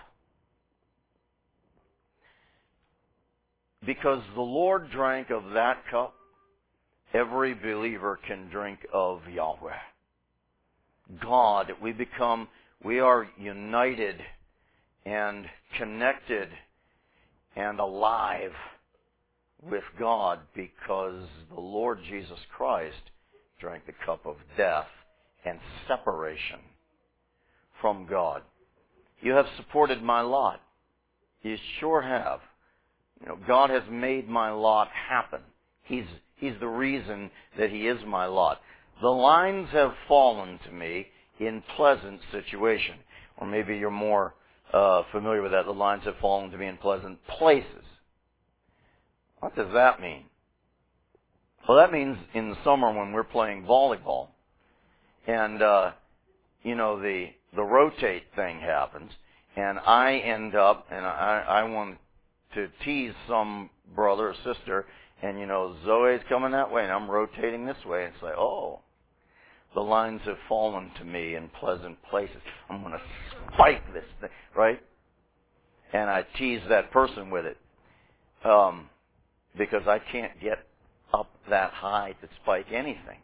Because the Lord drank of that cup, every believer can drink of Yahweh. God, we become, we are united and connected and alive with God because the Lord Jesus Christ drank the cup of death and separation from God. You have supported my lot. You sure have. You know, God has made my lot happen. He's, He's the reason that He is my lot. The lines have fallen to me in pleasant situation. Or maybe you're more uh, familiar with that. The lines have fallen to me in pleasant places. What does that mean? Well, that means in the summer when we're playing volleyball, and, uh, you know, the the rotate thing happens, and I end up, and I, I want to tease some brother or sister, and, you know, Zoe's coming that way, and I'm rotating this way, and it's like, oh, the lines have fallen to me in pleasant places. I'm going to spike this thing, right? And I tease that person with it, um, because I can't get up that high to spike anything.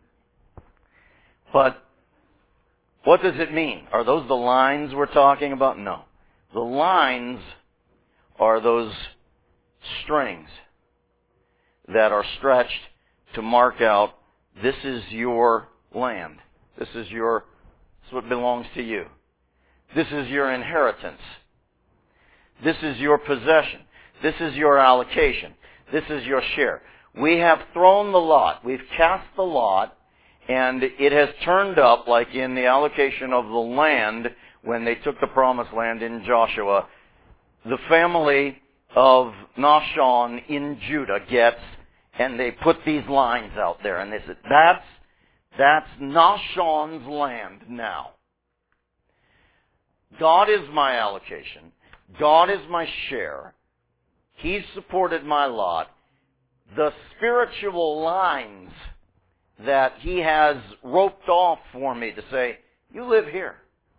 But what does it mean? Are those the lines we're talking about? No. The lines are those strings that are stretched to mark out, this is your land. This is your, this is what belongs to you. This is your inheritance. This is your possession. This is your allocation. This is your share. We have thrown the lot. We've cast the lot, and it has turned up, like in the allocation of the land, when they took the promised land in Joshua, the family of Nahshon in Judah gets, and they put these lines out there, and they said, that's, that's Nahshon's land now. God is my allocation. God is my share. He's supported my lot. The spiritual lines that He has roped off for me to say, you live here.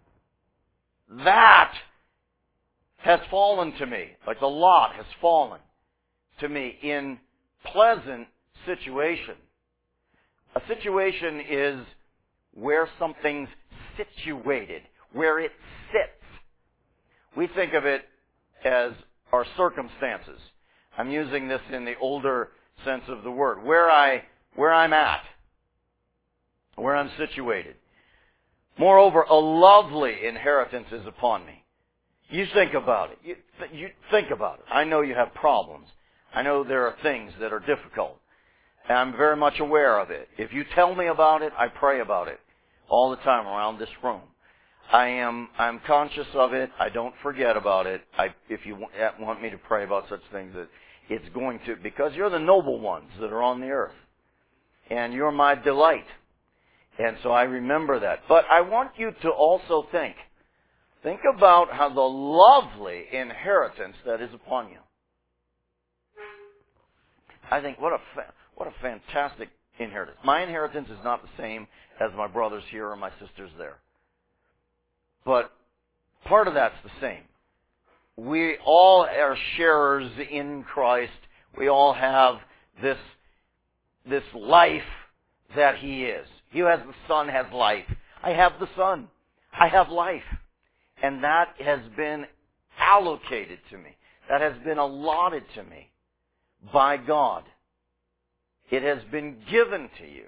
That has fallen to me, like the lot has fallen to me in pleasant situation. A situation is where something's situated, where it sits. We think of it as our circumstances. I'm using this in the older sense of the word. Where I, where I'm at. Where I'm situated. Moreover, a lovely inheritance is upon me. You think about it. You, th- you think about it. I know you have problems. I know there are things that are difficult. And I'm very much aware of it. If you tell me about it, I pray about it all the time around this room. I am, I'm conscious of it. I don't forget about it. I, if you want me to pray about such things, that it's going to, because you're the noble ones that are on the earth. And you're my delight. And so I remember that. But I want you to also think. Think about how the lovely inheritance that is upon you. I think what a fa- what a fantastic inheritance. My inheritance is not the same as my brother's here or my sister's there. But part of that's the same. We all are sharers in Christ. We all have this, this life that He is. He who has the Son has life. I have the Son. I have life. And that has been allocated to me. That has been allotted to me by God. It has been given to you.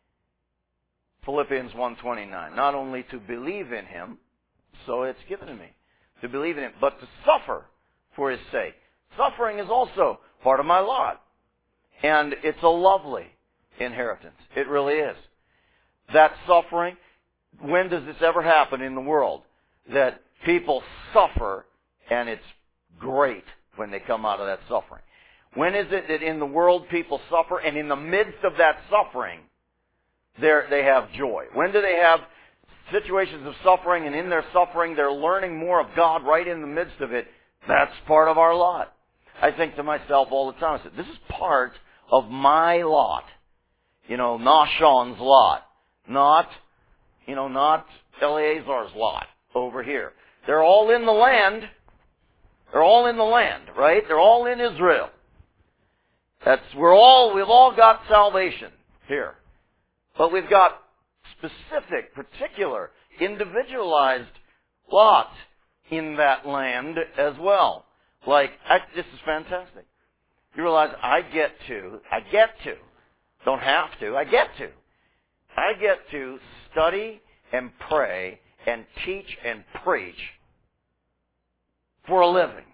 Philippians one twenty-nine. Not only to believe in Him, so it's given to me. To believe in Him, but to suffer for His sake. Suffering is also part of my lot. And it's a lovely inheritance. It really is. That suffering, when does this ever happen in the world? That people suffer and it's great when they come out of that suffering. When is it that in the world people suffer and in the midst of that suffering they have joy? When do they have situations of suffering and in their suffering they're learning more of God right in the midst of it? That's part of our lot. I think to myself all the time, I said, this is part of my lot. You know, Nahshon's lot. Not, you know, not Eleazar's lot over here. They're all in the land. They're all in the land, right? They're all in Israel. That's, we're all, we've all got salvation here. But we've got specific, particular, individualized lots in that land as well. Like, I, this is fantastic. You realize I get to, I get to, don't have to, I get to. I get to study and pray and teach and preach for a living.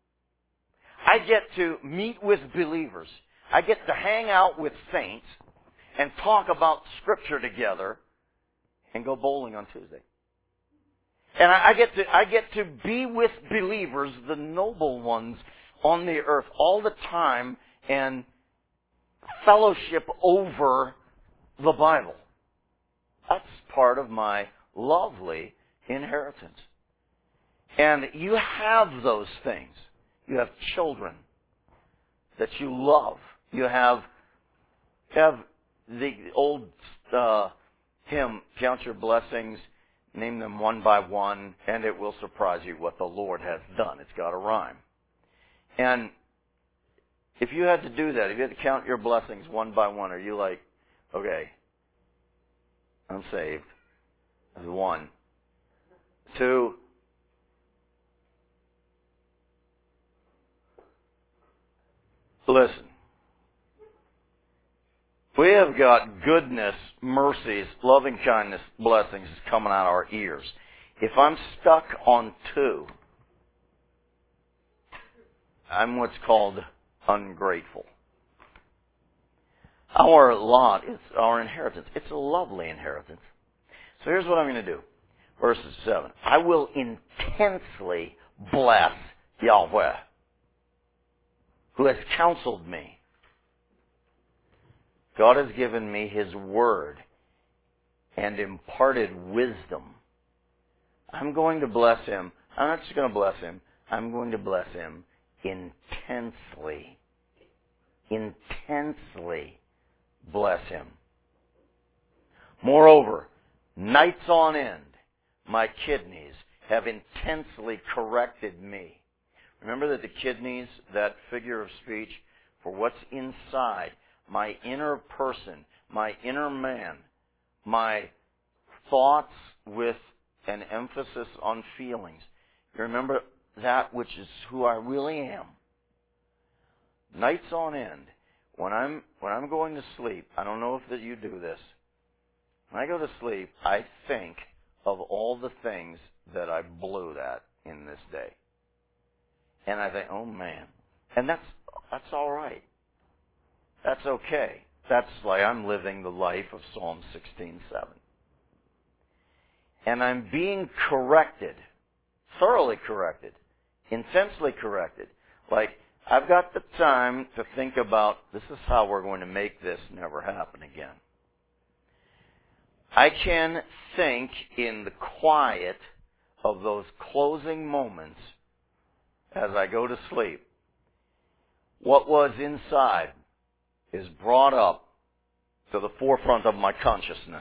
I get to meet with believers. I get to hang out with saints and talk about Scripture together and go bowling on Tuesday. And I, I get to I get to be with believers, the noble ones on the earth, all the time and fellowship over the Bible. That's part of my lovely inheritance. And you have those things. You have children that you love. You have, you have the old uh, hymn, count your blessings, name them one by one, and it will surprise you what the Lord has done. It's got a rhyme. And if you had to do that, if you had to count your blessings one by one, are you like, okay, I'm saved. That's one. Two. Listen. We have got goodness, mercies, loving kindness, blessings coming out our ears. If I'm stuck on two, I'm what's called ungrateful. Our lot is our inheritance. It's a lovely inheritance. So here's what I'm going to do. Verses seven. I will intensely bless Yahweh, who has counseled me. God has given me His Word and imparted wisdom. I'm going to bless Him. I'm not just going to bless Him. I'm going to bless Him intensely. Intensely bless Him. Moreover, nights on end, my kidneys have intensely corrected me. Remember that the kidneys, that figure of speech, for what's inside, my inner person, my inner man, my thoughts with an emphasis on feelings. You remember that which is who I really am. Nights on end, when I'm when I'm going to sleep, I don't know if that you do this. When I go to sleep, I think of all the things that I blew that in this day. And I think, oh man. And that's that's all right. That's okay. That's like I'm living the life of Psalm sixteen seven. And I'm being corrected, thoroughly corrected, intensely corrected. Like, I've got the time to think about, this is how we're going to make this never happen again. I can think in the quiet of those closing moments as I go to sleep. What was inside is brought up to the forefront of my consciousness.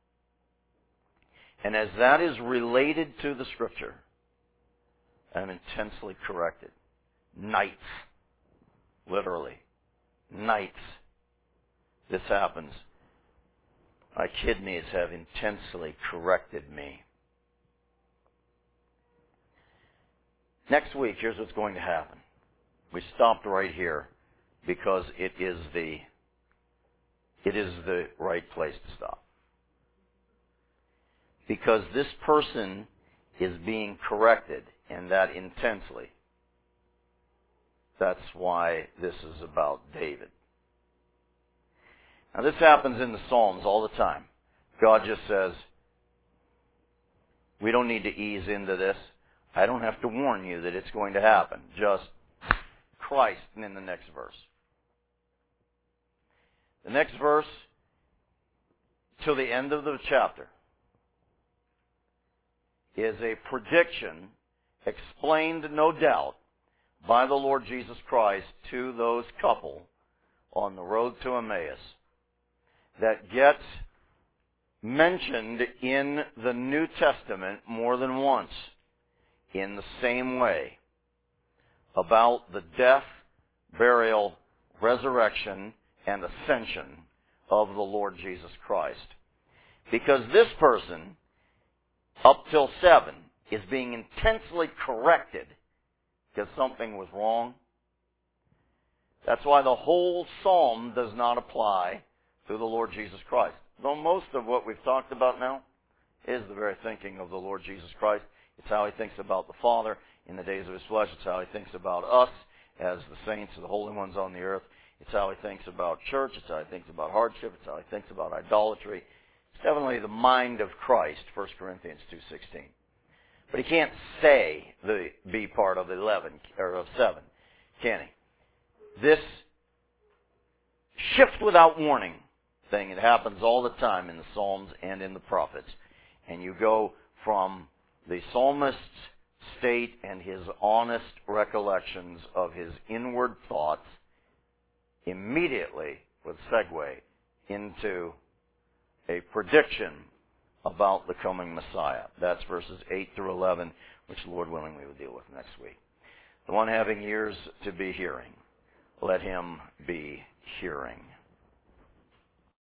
And as that is related to the Scripture, I'm intensely corrected. Nights. Literally. Nights. This happens. My kidneys have intensely corrected me. Next week, here's what's going to happen. We stopped right here because it is the it is the right place to stop. Because this person is being corrected, and that intensely. That's why this is about David. Now this happens in the Psalms all the time. God just says, we don't need to ease into this. I don't have to warn you that it's going to happen. Just Christ and in the next verse. The next verse, till the end of the chapter, is a prediction explained, no doubt, by the Lord Jesus Christ to those couple on the road to Emmaus that gets mentioned in the New Testament more than once in the same way about the death, burial, resurrection, and ascension of the Lord Jesus Christ. Because this person, up till seven, is being intensely corrected because something was wrong. That's why the whole psalm does not apply to the Lord Jesus Christ. Though most of what we've talked about now is the very thinking of the Lord Jesus Christ. It's how he thinks about the Father in the days of his flesh. It's how he thinks about us as the saints, the holy ones on the earth. It's how he thinks about church. It's how he thinks about hardship. It's how he thinks about idolatry. It's definitely the mind of Christ, First Corinthians two sixteen. But he can't say the B part of eleven or of seven, can he? This shift without warning thing, it happens all the time in the Psalms and in the prophets. And you go from the psalmist's state and his honest recollections of his inward thoughts immediately with segue into a prediction about the coming Messiah. That's verses eight through eleven, which Lord willing we will deal with next week. The one having ears to be hearing, let him be hearing.